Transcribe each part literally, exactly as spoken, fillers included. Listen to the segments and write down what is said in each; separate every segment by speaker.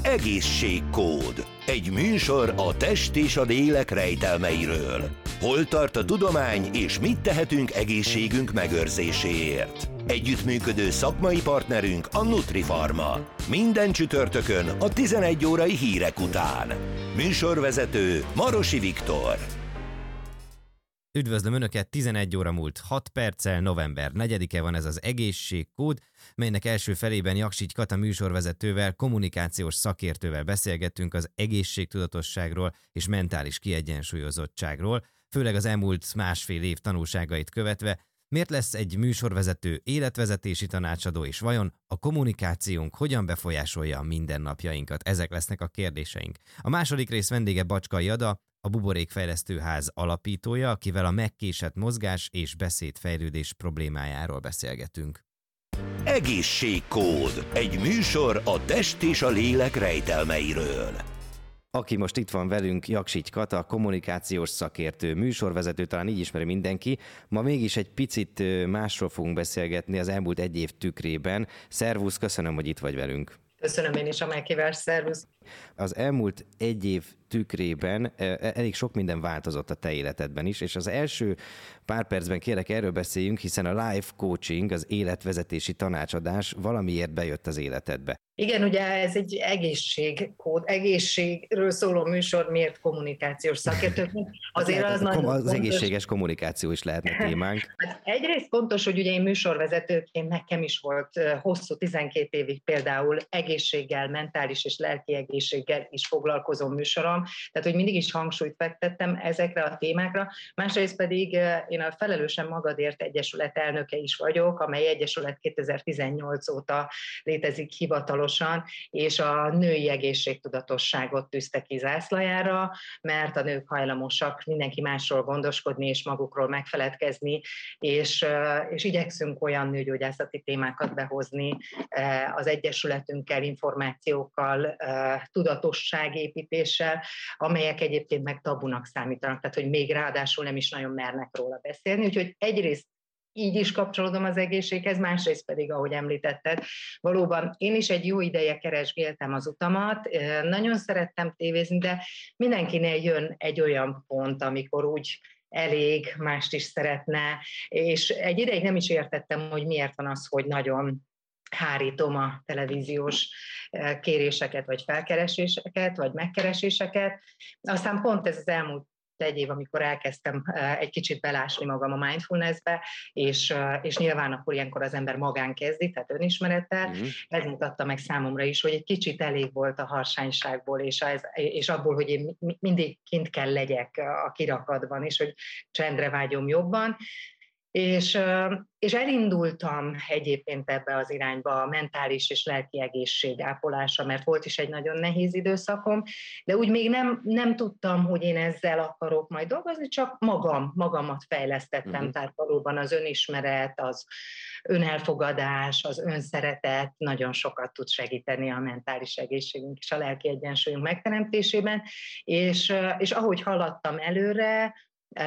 Speaker 1: Egészségkód. Egy műsor a test és a lélek rejtelmeiről. Hol tart a tudomány és mit tehetünk egészségünk megőrzéséért? Együttműködő szakmai partnerünk a Nutrifarma. Minden csütörtökön a tizenegy órai hírek után. Műsorvezető Marosi Viktor.
Speaker 2: Üdvözlöm Önöket, tizenegy óra múlt hat perccel, november negyedike van ez az Egészségkód, melynek első felében Jaksich Kata műsorvezetővel, kommunikációs szakértővel beszélgettünk az egészségtudatosságról és mentális kiegyensúlyozottságról, főleg az elmúlt másfél év tanulságait követve. Miért lesz egy műsorvezető életvezetési tanácsadó, és vajon a kommunikációnk hogyan befolyásolja a mindennapjainkat? Ezek lesznek a kérdéseink. A második rész vendége Bacskai Ada, a Buborékfejlesztőház alapítója, akivel a megkésett mozgás és beszédfejlődés problémájáról beszélgetünk.
Speaker 1: Egészségkód. Egy műsor a test és a lélek rejtelmeiről.
Speaker 2: Aki most itt van velünk, Jaksich Kata, kommunikációs szakértő, műsorvezető, talán így ismeri mindenki. Ma mégis egy picit másról fogunk beszélgetni az elmúlt egy év tükrében. Szervusz, köszönöm, hogy itt vagy velünk.
Speaker 3: Köszönöm én is a meghívást, szervusz.
Speaker 2: Az elmúlt egy év tükrében elég sok minden változott a te életedben is, és az első pár percben kérlek, erről beszéljünk, hiszen a life coaching, az életvezetési tanácsadás valamiért bejött az életedbe.
Speaker 3: Igen, ugye ez egy egészségkód, egészségről szóló műsor, miért kommunikációs szakértők? Azért az,
Speaker 2: az,
Speaker 3: az
Speaker 2: egészséges kommunikáció is lehetne témánk.
Speaker 3: Hát egyrészt fontos, hogy ugye én műsorvezetőként nekem is volt hosszú tizenkét évig például egészséggel, mentális és lelki egészséggel is foglalkozó műsorom, tehát hogy mindig is hangsúlyt fektettem ezekre a témákra. Másrészt pedig én a Felelősen Magadért Egyesület elnöke is vagyok, amely egyesület kétezer-tizennyolc óta létezik hivatalosan, és a női egészségtudatosságot tűzte ki zászlajára, mert a nők hajlamosak mindenki másról gondoskodni és magukról megfeledkezni, és, és igyekszünk olyan nőgyógyászati témákat behozni az egyesületünkkel, információkkal, tudatosságépítéssel, amelyek egyébként meg tabunak számítanak, tehát hogy még ráadásul nem is nagyon mernek róla beszélni. Úgyhogy egyrészt így is kapcsolódom az egészséghez, másrészt pedig, ahogy említetted, valóban én is egy jó ideje keresgéltem az utamat, nagyon szerettem tévézni, de mindenkinél jön egy olyan pont, amikor úgy elég, mást is szeretne, és egy ideig nem is értettem, hogy miért van az, hogy nagyon hárítom a televíziós kéréseket, vagy felkereséseket, vagy megkereséseket. Aztán pont ez az elmúlt egy év, amikor elkezdtem egy kicsit belásni magam a mindfulnessbe, és, és nyilván akkor ilyenkor az ember magán kezdi, tehát önismerettel. Mm-hmm. Ez mutatta meg számomra is, hogy egy kicsit elég volt a harsányságból, és, az, és abból, hogy én mindig kint kell legyek a kirakatban, és hogy csendre vágyom jobban. És, és elindultam egyébként ebbe az irányba a mentális és lelki egészség ápolása, mert volt is egy nagyon nehéz időszakom, de úgy még nem, nem tudtam, hogy én ezzel akarok majd dolgozni, csak magam, magamat fejlesztettem, uh-huh. Tehát valóban az önismeret, az önelfogadás, az önszeretet nagyon sokat tud segíteni a mentális egészségünk és a lelki egyensúlyunk megteremtésében, és, és ahogy haladtam előre,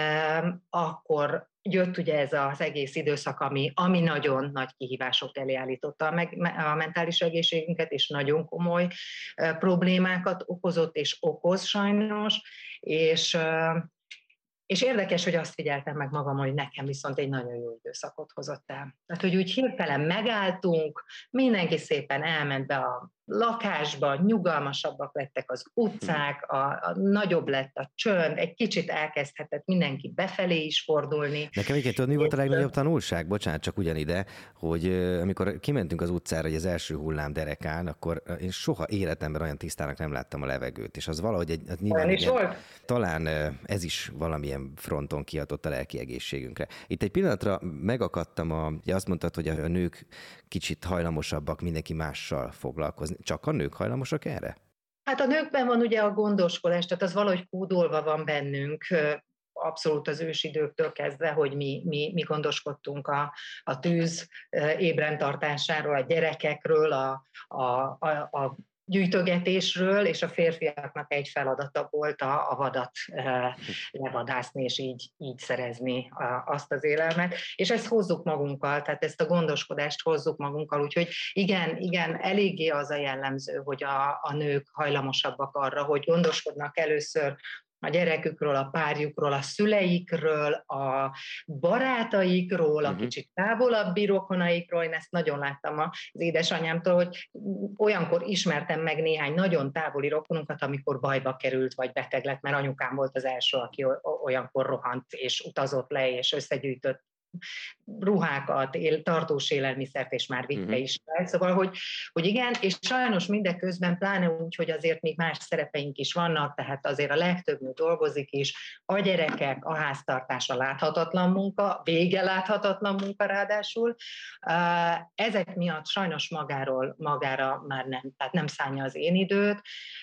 Speaker 3: akkor jött ugye ez az egész időszak, ami, ami nagyon nagy kihívások elé állította meg a mentális egészségünket, és nagyon komoly problémákat okozott, és okoz sajnos, és, és érdekes, hogy azt figyeltem meg magam, hogy nekem viszont egy nagyon jó időszakot hozott el. Tehát, hogy úgy hirtelen megálltunk, mindenki szépen elment be a lakásba, nyugalmasabbak lettek az utcák, a, a nagyobb lett a csönd, egy kicsit elkezdhetett mindenki befelé is fordulni.
Speaker 2: Nekem egyébként tudod, mi volt a legnagyobb tanulság? Bocsánat, csak ugyanide, hogy amikor kimentünk az utcára, hogy az első hullám derekán, akkor én soha életemben olyan tisztának nem láttam a levegőt, és az valahogy egy, az nyilván,
Speaker 3: is volt?
Speaker 2: Talán ez is valamilyen fronton kihatott a lelki egészségünkre. Itt egy pillanatra megakadtam, a, ugye azt mondtad, hogy a nők kicsit hajlamosabbak mindenki mással foglalkozni. Csak a nők hajlamosak erre?
Speaker 3: Hát a nőkben van ugye a gondoskodás, tehát az valahogy kódolva van bennünk, abszolút az ősidőktől kezdve, hogy mi, mi, mi gondoskodtunk a, a tűz ébren tartásáról, a gyerekekről, a, a, a, a gyűjtögetésről, és a férfiaknak egy feladata volt a, a vadat e, levadászni, és így, így szerezni a, azt az élelmet. És ezt hozzuk magunkkal, tehát ezt a gondoskodást hozzuk magunkkal, úgyhogy igen, igen, eléggé az a jellemző, hogy a, a nők hajlamosabbak arra, hogy gondoskodnak először a gyerekükről, a párjukról, a szüleikről, a barátaikról, a kicsit távolabbi rokonaikról. Én ezt nagyon láttam az édesanyámtól, hogy olyankor ismertem meg néhány nagyon távoli rokonunkat, amikor bajba került, vagy beteg lett, mert anyukám volt az első, aki olyankor rohant, és utazott le, és összegyűjtött ruhákat, él, tartós élelmiszert, és már vitte uh-huh. is fel. Szóval, hogy, hogy igen, és sajnos mindeközben, pláne úgy, hogy azért még más szerepeink is vannak, tehát azért a legtöbb nő dolgozik is, a gyerekek, a háztartása láthatatlan munka, vége láthatatlan munka ráadásul. Ezek miatt sajnos magáról, magára már nem, tehát nem szánja az én időt,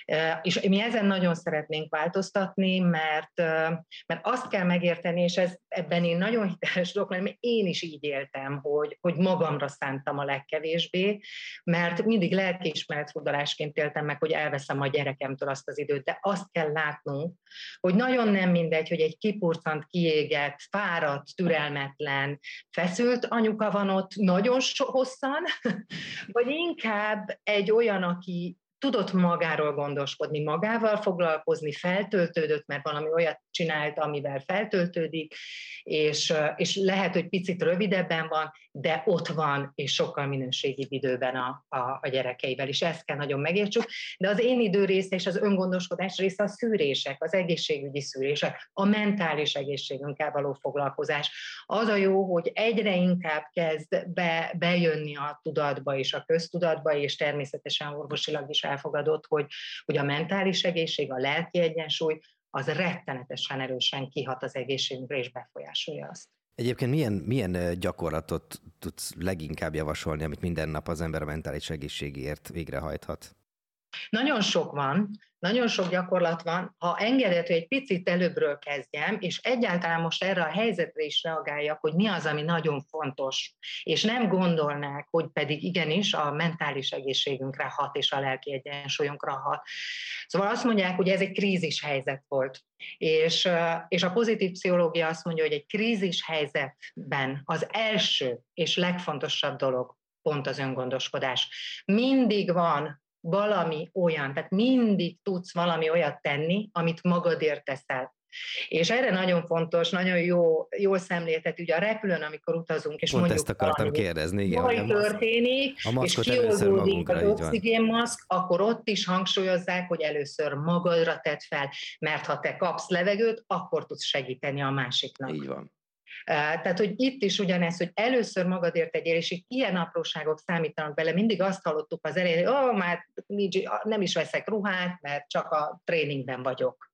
Speaker 3: és mi ezen nagyon szeretnénk változtatni, mert, mert azt kell megérteni, és ez, ebben én nagyon hiteles dolog, mert én is így éltem, hogy, hogy magamra szántam a legkevésbé, mert mindig lelkiismeretfordulásként éltem meg, hogy elveszem a gyerekemtől azt az időt, de azt kell látnunk, hogy nagyon nem mindegy, hogy egy kipurcant, kiégett, fáradt, türelmetlen, feszült anyuka van ott nagyon hosszan, vagy inkább egy olyan, aki tudott magáról gondoskodni, magával foglalkozni, feltöltődött, mert valami olyat csinált, amivel feltöltődik, és, és lehet, hogy picit rövidebben van, de ott van, és sokkal minőségibb időben a, a, a gyerekeivel, és ezt kell nagyon megértsük. De az én idő része és az öngondoskodás része a szűrések, az egészségügyi szűrések, a mentális egészségünkkel való foglalkozás. Az a jó, hogy egyre inkább kezd be, bejönni a tudatba és a köztudatba, és természetesen orvosilag is elfogadott, hogy, hogy a mentális egészség, a lelki egyensúly, az rettenetesen erősen kihat az egészségünkre, és befolyásolja azt.
Speaker 2: Egyébként milyen, milyen gyakorlatot tudsz leginkább javasolni, amit minden nap az ember a mentális egészségéért végrehajthat?
Speaker 3: Nagyon sok van, nagyon sok gyakorlat van. Ha engedett, hogy egy picit előbbről kezdjem, és egyáltalán most erre a helyzetre is reagáljak, hogy mi az, ami nagyon fontos, és nem gondolnák, hogy pedig igenis a mentális egészségünkre hat, és a lelki egyensúlyunkra hat. Szóval azt mondják, hogy ez egy krízis helyzet volt. És, és a pozitív pszichológia azt mondja, hogy egy krízis helyzetben az első és legfontosabb dolog pont az öngondoskodás. Mindig van valami olyan, tehát mindig tudsz valami olyat tenni, amit magadért teszel. És erre nagyon fontos, nagyon jó, jól szemléltet, ugye a repülőn, amikor utazunk, és
Speaker 2: pont
Speaker 3: mondjuk
Speaker 2: ezt akartam
Speaker 3: valami,
Speaker 2: kérdezni, igen.
Speaker 3: baj történik, és kioldódik az oxigénmaszk, akkor ott is hangsúlyozzák, hogy először magadra tedd fel, mert ha te kapsz levegőt, akkor tudsz segíteni a másiknak.
Speaker 4: Így van.
Speaker 3: Tehát, hogy itt is ugyanez, hogy először magadért tegyél, és itt ilyen apróságok számítanak bele. Mindig azt hallottuk az elején, hogy oh, már nem is veszek ruhát, mert csak a tréningben vagyok.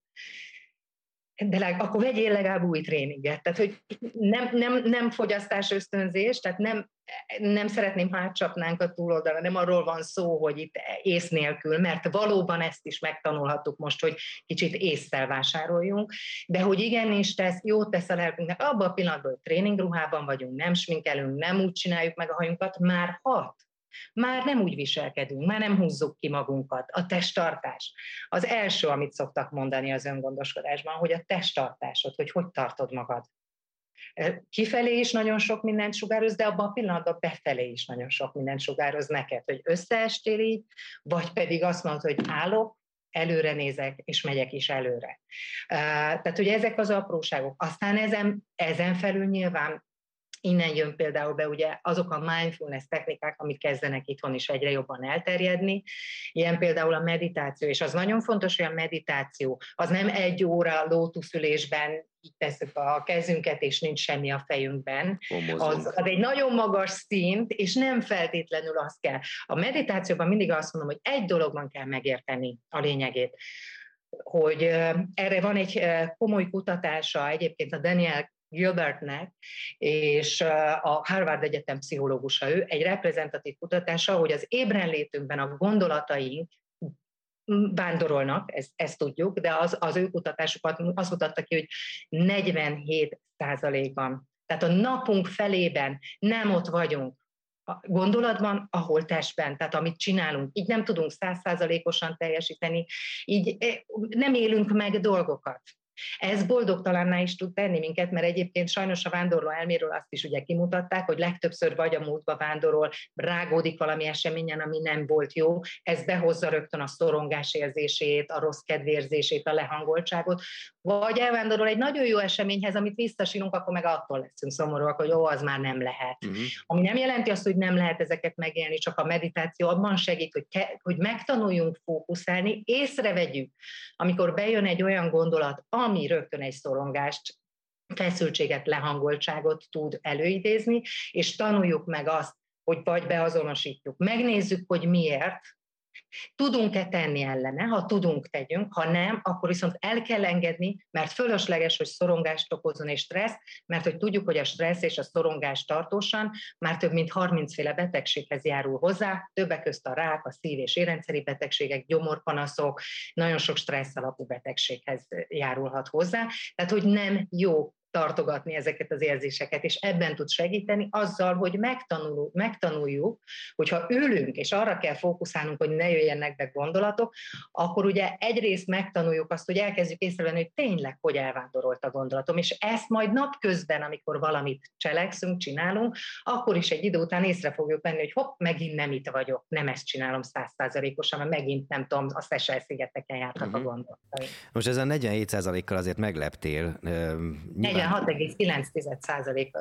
Speaker 3: De leg, akkor vegyél legalább új tréninget. Tehát, hogy nem, nem, nem fogyasztás ösztönzés, tehát nem, nem szeretném, ha átcsapnánk a túloldalra, nem arról van szó, hogy itt ész nélkül, mert valóban ezt is megtanulhattuk most, hogy kicsit ésszel vásároljunk, de hogy igenis tesz, jót tesz a lelkünknek, abban a pillanatban, hogy tréningruhában vagyunk, nem sminkelünk, nem úgy csináljuk meg a hajunkat, már hat. Már nem úgy viselkedünk, már nem húzzuk ki magunkat. A testtartás. Az első, amit szoktak mondani az öngondoskodásban, hogy a testtartásod, hogy hogy tartod magad. Kifelé is nagyon sok mindent sugároz, de abban a pillanatban befelé is nagyon sok mindent sugároz neked, hogy összeestél így, vagy pedig azt mondod, hogy állok, előre nézek, és megyek is előre. Tehát, hogy ezek az apróságok. Aztán ezen, ezen felül nyilván innen jön például be ugye azok a mindfulness technikák, amik kezdenek itthon is egyre jobban elterjedni. Ilyen például a meditáció, és az nagyon fontos, hogy a meditáció az nem egy óra lótuszülésben így tesszük a kezünket, és nincs semmi a fejünkben. Az, az egy nagyon magas szint, és nem feltétlenül az kell. A meditációban mindig azt mondom, hogy egy dologban kell megérteni a lényegét, hogy erre van egy komoly kutatása, egyébként a Daniel Gilbertnek, és a Harvard Egyetem pszichológusa ő, egy reprezentatív kutatása, hogy az ébrenlétünkben a gondolataink vándorolnak, ezt, ezt tudjuk, de az, az ő kutatásukat azt mutatta ki, hogy negyvenhét százalékban, tehát a napunk felében nem ott vagyunk gondolatban, ahol testben, tehát amit csinálunk. Így nem tudunk száz százalékosan teljesíteni, így nem élünk meg dolgokat. Ez boldogtalanná is tud tenni minket, mert egyébként sajnos a vándorló elméről azt is ugye kimutatták, hogy legtöbbször vagy a múltba vándorol, rágódik valami eseményen, ami nem volt jó, ez behozza rögtön a szorongás érzését, a rossz kedvérzését, a lehangoltságot, vagy elvándorol egy nagyon jó eseményhez, amit visszasírunk, akkor meg attól leszünk szomorúak, hogy ó, az már nem lehet. Uh-huh. Ami nem jelenti azt, hogy nem lehet ezeket megélni, csak a meditáció abban segít, hogy, ke- hogy megtanuljunk fókuszálni, észrevegyük, amikor bejön egy olyan gondolat, ami rögtön egy szorongást, feszültséget, lehangoltságot tud előidézni, és tanuljuk meg azt, hogy vagy beazonosítjuk, megnézzük, hogy miért, tudunk-e tenni ellene, ha tudunk, tegyünk, ha nem, akkor viszont el kell engedni, mert fölösleges, hogy szorongást okozzon és stressz, mert hogy tudjuk, hogy a stressz és a szorongás tartósan már több mint harmincféle betegséghez járul hozzá, többek közt a rák, a szív- és érrendszeri betegségek, gyomorpanaszok, nagyon sok stressz alapú betegséghez járulhat hozzá, tehát hogy nem jó tartogatni ezeket az érzéseket, és ebben tud segíteni azzal, hogy megtanuljuk, megtanuljuk, hogyha ülünk, és arra kell fókuszálnunk, hogy ne jöjjenek be gondolatok, akkor ugye egyrészt megtanuljuk azt, hogy elkezdjük észrevenni, hogy tényleg hogy elvándorolt a gondolatom, és ezt majd napközben, amikor valamit cselekszünk, csinálunk, akkor is egy idő után észre fogjuk venni, hogy hopp, megint nem itt vagyok, nem ezt csinálom száz százalékosan, mert megint nem tudom, a Seychelle-szigeteken jártak uh-huh. a gondolatai.
Speaker 2: Most ezen negyvenhét százalékkal azért megleptél.
Speaker 3: negyvenhat egész kilenc százalék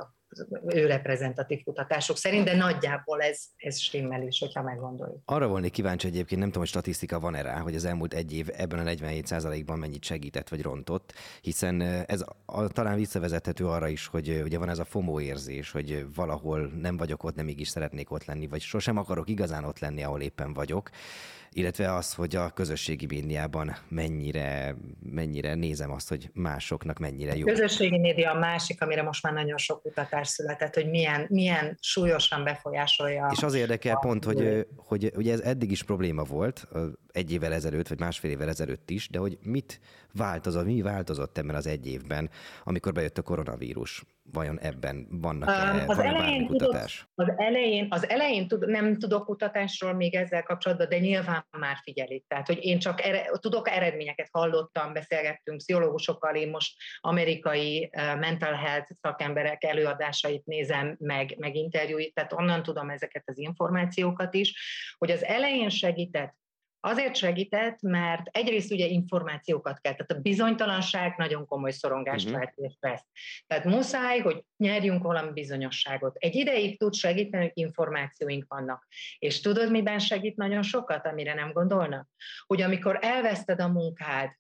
Speaker 3: ő reprezentatív kutatások szerint, de nagyjából ez, ez stimmel is, hogyha meggondoljuk.
Speaker 2: Arra volnék kíváncsi egyébként, nem tudom, hogy statisztika van-e rá, hogy az elmúlt egy év ebben a negyvenhét százalékban mennyit segített vagy rontott, hiszen ez a, talán visszavezethető arra is, hogy ugye van ez a FOMO érzés, hogy valahol nem vagyok ott, nem mégis szeretnék ott lenni, vagy sosem akarok igazán ott lenni, ahol éppen vagyok, illetve az, hogy a közösségi médiában mennyire, mennyire nézem azt, hogy másoknak mennyire jó.
Speaker 3: A közösségi média a másik, amire most már nagyon sok kutatás született, hogy milyen, milyen súlyosan befolyásolja.
Speaker 2: És az érdekel a... pont, hogy, hogy ugye ez eddig is probléma volt, egy évvel ezelőtt, vagy másfél évvel ezelőtt is, de hogy mit változott, mi változott ebben az egy évben, amikor bejött a koronavírus? Vajon ebben vannak-e,
Speaker 3: az
Speaker 2: van-e bármi kutatás?
Speaker 3: Tudod, az elején, az elején tud, nem tudok kutatásról még ezzel kapcsolatban, de nyilván már figyelik. Tehát, hogy én csak ere, tudok eredményeket, hallottam, beszélgettünk pszichológusokkal, én most amerikai uh, mental health szakemberek előadásait nézem, meg, meg interjúit, tehát onnan tudom ezeket az információkat is, hogy az elején segített. Azért segített, mert egyrészt ugye információkat kell, tehát a bizonytalanság nagyon komoly szorongást uh-huh. vált és vesz. Tehát muszáj, hogy nyerjünk valami bizonyosságot. Egy ideig tud segíteni, hogy információink vannak. És tudod, miben segít nagyon sokat, amire nem gondolnak? Hogy amikor elveszted a munkád,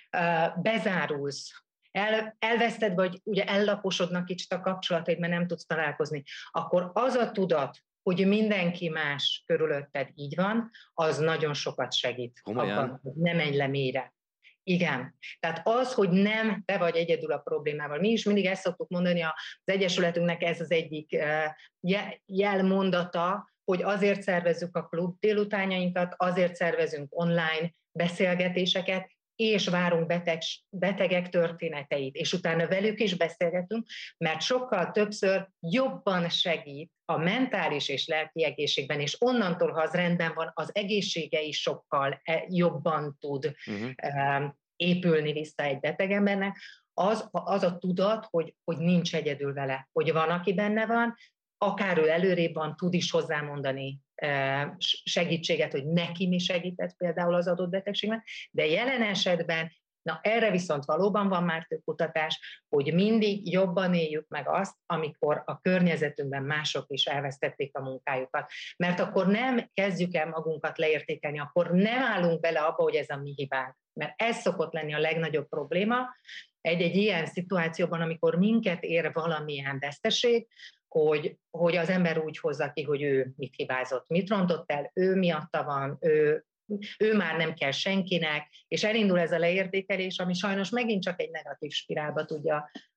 Speaker 3: bezárulsz, El, elveszted, vagy ugye ellaposodnak kicsit a kapcsolataid, mert nem tudsz találkozni, akkor az a tudat, hogy mindenki más körülötted így van, az nagyon sokat segít.
Speaker 2: Komolyan?
Speaker 3: Abban, hogy ne menj le mélyre. Igen. Tehát az, hogy nem te vagy egyedül a problémával. Mi is mindig ezt szoktuk mondani, az Egyesületünknek ez az egyik jelmondata, hogy azért szervezzük a klub délutánjainkat, azért szervezünk online beszélgetéseket, és várunk beteg, betegek történeteit, és utána velük is beszélgetünk, mert sokkal többször jobban segít a mentális és lelki egészségben, és onnantól, ha az rendben van, az egészsége is sokkal jobban tud uh-huh. épülni vissza egy beteg embernek, az, az a tudat, hogy, hogy nincs egyedül vele, hogy van, aki benne van, akár ő előrébb van, tud is hozzámondani segítséget, hogy neki mi segített például az adott betegségben, de jelen esetben, na erre viszont valóban van már több kutatás, hogy mindig jobban éljük meg azt, amikor a környezetünkben mások is elvesztették a munkájukat. Mert akkor nem kezdjük el magunkat leértékelni, akkor nem állunk bele abba, hogy ez a mi hibánk. Mert ez szokott lenni a legnagyobb probléma egy-egy ilyen szituációban, amikor minket ér valamilyen veszteség, Hogy, hogy az ember úgy hozza ki, hogy ő mit hibázott, mit rontott el, ő miatta van, ő, ő már nem kell senkinek, és elindul ez a leértékelés, ami sajnos megint csak egy negatív spirálba tudja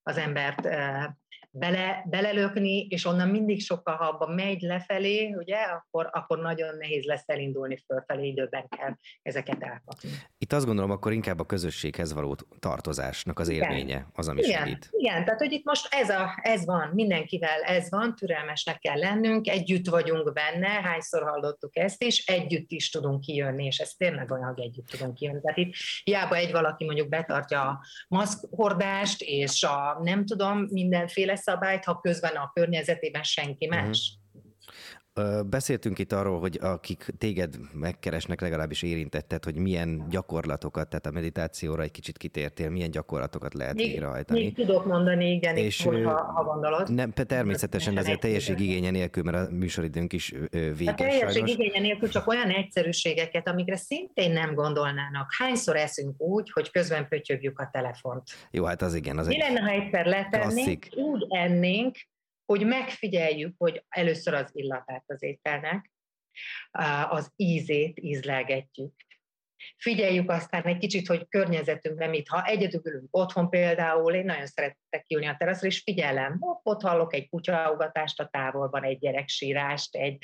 Speaker 3: az embert bele, belelökni, és onnan mindig sokkal, ha abban megy lefelé, ugye, akkor, akkor nagyon nehéz lesz elindulni fölfelé, időben kell ezeket elkapni.
Speaker 2: Itt azt gondolom, akkor inkább a közösséghez való tartozásnak az élménye az, ami
Speaker 3: igen,
Speaker 2: segít.
Speaker 3: Igen, tehát hogy itt most ez, a, ez van, mindenkivel ez van, türelmesnek kell lennünk, együtt vagyunk benne, hányszor hallottuk ezt is, együtt is tudunk kijönni, és ez tényleg olyan, hogy együtt tudunk kijönni. Tehát itt hiába egy valaki mondjuk betartja a maszkhordást, és a nem tudom, mindenféle szabályt, ha közben a környezetében senki más. Uh-huh.
Speaker 2: Beszéltünk itt arról, hogy akik téged megkeresnek, legalábbis érintetted, hogy milyen gyakorlatokat, tehát a meditációra egy kicsit kitértél, milyen gyakorlatokat lehet végrehajtani.
Speaker 3: Még tudok mondani, igen, és hogy ha, ha gondolod.
Speaker 2: Nem, természetesen, de azért teljesség igénye nélkül, mert a műsoridőnk is véges.
Speaker 3: A teljesség igénye nélkül csak olyan egyszerűségeket, amikre szintén nem gondolnának. Hányszor eszünk úgy, hogy közben pötyögjük a telefont?
Speaker 2: Jó, hát az igen. Az
Speaker 3: Mi lenne, ha egyszer letennénk, úgy ennénk, hogy megfigyeljük, hogy először az illatát az ételnek, az ízét ízlelgetjük. Figyeljük aztán egy kicsit, hogy környezetünkben mit, ha egyedül ülünk otthon például, én nagyon szeretek kiülni a teraszra, és figyelem, ott hallok egy kutyaugatást a távolban, egy gyereksírást, egy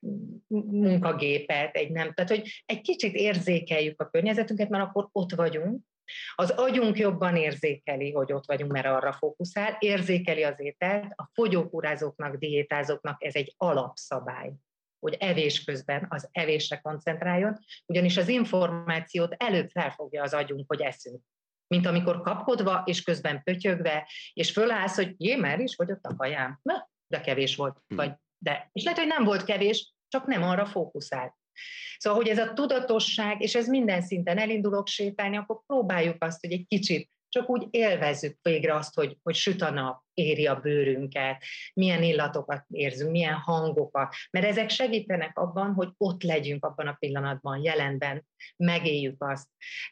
Speaker 3: munkagépet, egy nem, tehát hogy egy kicsit érzékeljük a környezetünket, mert akkor ott vagyunk. Az agyunk jobban érzékeli, hogy ott vagyunk, mert arra fókuszál, érzékeli az ételt, a fogyókúrázóknak, diétázóknak ez egy alapszabály, hogy evés közben az evésre koncentráljon, ugyanis az információt előbb felfogja az agyunk, hogy eszünk. Mint amikor kapkodva, és közben pötyögve, és fölállsz, hogy jé, már is fogyott a kajám. Na, de kevés volt. Vagy de. És lehet, hogy nem volt kevés, csak nem arra fókuszált. Szóval, hogy ez a tudatosság, és ez minden szinten elindulok sétálni, akkor próbáljuk azt, hogy egy kicsit csak úgy élvezzük végre azt, hogy, hogy süt a nap, éri a bőrünket, milyen illatokat érzünk, milyen hangokat, mert ezek segítenek abban, hogy ott legyünk abban a pillanatban, jelenben, megéljük azt.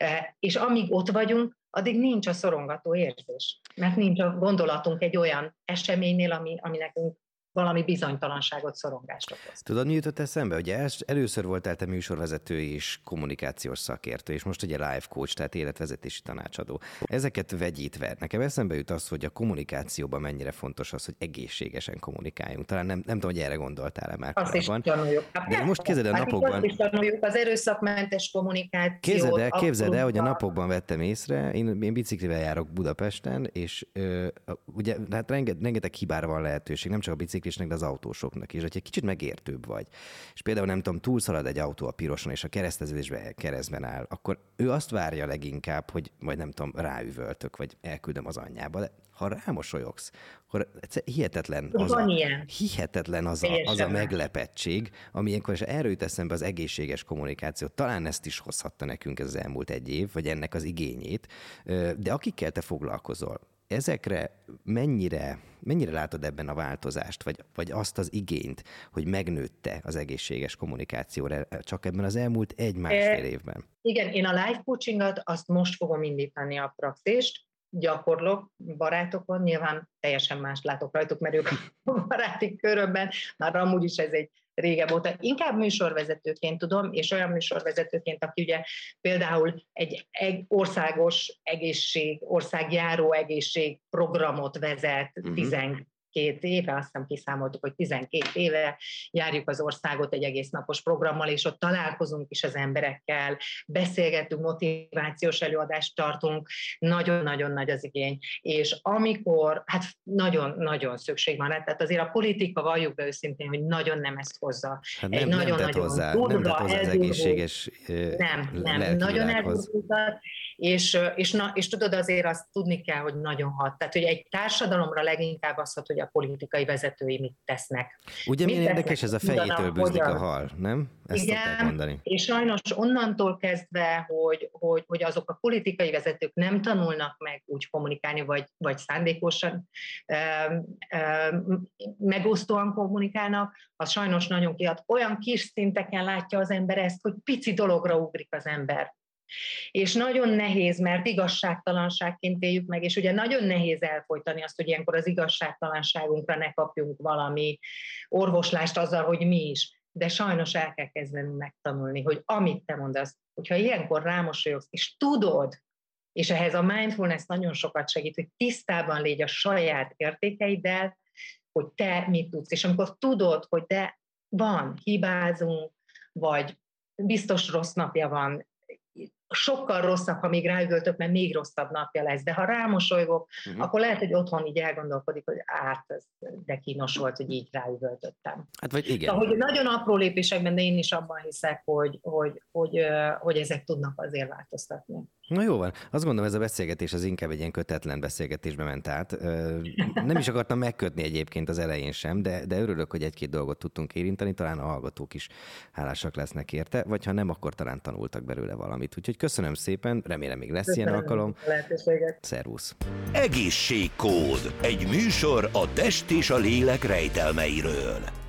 Speaker 3: És amíg ott vagyunk, addig nincs a szorongató érzés, mert nincs a gondolatunk egy olyan eseménynél, ami, ami nekünk valami bizonytalanságot, szorongást okoz.
Speaker 2: Tudod, mi jutott eszembe? Ugye először voltál te műsorvezető és kommunikációs szakértő, és most ugye life coach, tehát életvezetési tanácsadó. Ezeket vegyítve, nekem eszembe jut az, hogy a kommunikációban mennyire fontos az, hogy egészségesen kommunikáljunk. Talán nem, nem tudom, hogy erre gondoltál-e már
Speaker 3: azt korábban. Is tanuljuk. Hát
Speaker 2: de most képzeld el,
Speaker 3: hát
Speaker 2: napokban...
Speaker 3: Azt is tanuljuk, az erőszakmentes kommunikációt.
Speaker 2: Képzeld el, képzeld el, hogy a napokban vettem észre, én, én biciklivel járok Budapesten, és ö, ugye hát renget, rengeteg hibára van lehetőség, nem csak a bicikli, de az autósoknak is, hogy egy kicsit megértőbb vagy. És például nem tudom, túlszalad egy autó a piroson, és a kereszteződésben keresztben áll, akkor ő azt várja leginkább, hogy majd nem tudom, ráüvöltök, vagy elküldöm az anyjába, de ha rámosolyogsz, akkor hihetetlen az a, hihetetlen az a, az a meglepettség, ami ilyenkor, és erről jut eszembe az egészséges kommunikáció. Talán ezt is hozhatta nekünk ez az elmúlt egy év, vagy ennek az igényét, de akikkel te foglalkozol, ezekre mennyire, mennyire látod ebben a változást, vagy, vagy azt az igényt, hogy megnőtte az egészséges kommunikációra csak ebben az elmúlt egy-másfél évben?
Speaker 3: Igen, én a life coachingot azt most fogom indítani a praxist, gyakorlok barátokon, nyilván teljesen más látok rajtuk, mert ők a baráti körömben, már amúgy is ez egy régebb óta. Inkább műsorvezetőként tudom, és olyan műsorvezetőként, aki ugye például egy, egy országos egészség, országjáró egészség programot vezet uh-huh. tizenkét éve, azt hiszem kiszámoltuk, hogy tizenkét éve járjuk az országot egy egész napos programmal, és ott találkozunk is az emberekkel, beszélgetünk, motivációs előadást tartunk, nagyon-nagyon nagy az igény. És amikor, hát nagyon-nagyon szükség van, tehát azért a politika, valljuk be őszintén, hogy nagyon nem ezt hozza.
Speaker 2: Hát nem, nem nagyon, tett hozzá, durva, nem tett hozzá az egészséges
Speaker 3: Nem, nem, nagyon elgurultat, és, és, na, és tudod, azért azt tudni kell, hogy nagyon hat. Tehát, hogy egy társadalomra leginkább az hat, hogy a politikai vezetői mit tesznek.
Speaker 2: Ugye milyen érdekes ez a fejétől bűzlik a hal, nem? Ezt
Speaker 3: igen, mondani. És sajnos onnantól kezdve, hogy, hogy, hogy azok a politikai vezetők nem tanulnak meg úgy kommunikálni, vagy, vagy szándékosan ö, ö, megosztóan kommunikálnak, az sajnos nagyon kiad. Olyan kis szinteken látja az ember ezt, hogy pici dologra ugrik az ember. És nagyon nehéz, mert igazságtalanságként éljük meg, és ugye nagyon nehéz elfolytani azt, hogy ilyenkor az igazságtalanságunkra ne kapjunk valami orvoslást azzal, hogy mi is. De sajnos el kell kezdenünk megtanulni, hogy amit te mondasz, hogyha ilyenkor rámosolyogsz, és tudod, És ehhez a mindfulness nagyon sokat segít, hogy tisztában légy a saját értékeiddel, hogy te mit tudsz. És amikor tudod, hogy de van, hibázunk, vagy biztos rossz napja van, sokkal rosszabb, ha még ráüvöltök, mert még rosszabb napja lesz. De ha rámosolygok, uh-huh. akkor lehet, hogy otthon így elgondolkodik, hogy át, ez de kínos volt, hogy így ráüvöltöttem.
Speaker 2: Hát vagy igen.
Speaker 3: Tehát, hogy nagyon apró lépésekben, de én is abban hiszek, hogy, hogy, hogy, hogy ezek tudnak azért változtatni.
Speaker 2: Na jó van. Azt gondolom, ez a beszélgetés az inkább egy ilyen kötetlen beszélgetésbe ment át. Nem is akartam megkötni egyébként az elején sem, de, de örülök, hogy egy-két dolgot tudtunk érinteni, talán a hallgatók is hálásak lesznek érte, vagy ha nem, akkor talán tanultak belőle valamit. Úgyhogy köszönöm szépen, remélem még lesz köszönöm ilyen alkalom. Szervusz!
Speaker 1: Egészségkód. Egy műsor a test és a lélek rejtelmeiről.